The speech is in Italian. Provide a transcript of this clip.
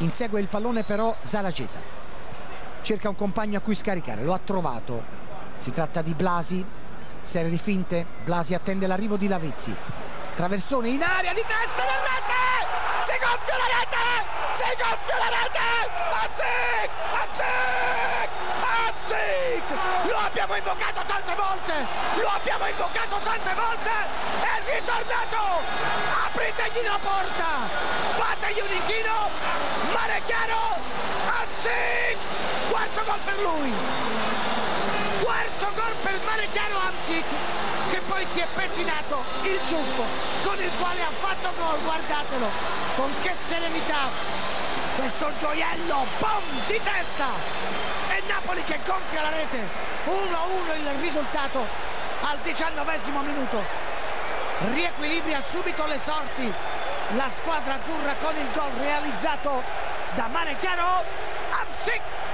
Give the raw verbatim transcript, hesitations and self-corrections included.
Insegue il pallone però Zalageta, cerca un compagno a cui scaricare, lo ha trovato, si tratta di Blasi, serie di finte, Blasi attende l'arrivo di Lavezzi, traversone in area, di testa nel rete, si gonfia la rete, si gonfia la rete, Hamsik, Hamsik, Hamsik, lo abbiamo invocato tante volte, lo abbiamo invocato tante volte, è ritornato, apritegli la porta, fategli un inchino, mare chiaro, Hamsik, quarto gol per lui, quarto gol per mare chiaro Hamsik, che poi si è pettinato il ciuffo con il quale ha fatto gol, guardatelo, con che serenità, questo gioiello, boom, di testa, e Napoli che gonfia la rete, uno a uno il risultato al diciannovesimo minuto, riequilibria subito le sorti la squadra azzurra con il gol realizzato da Mare Chiaro, Hamsik.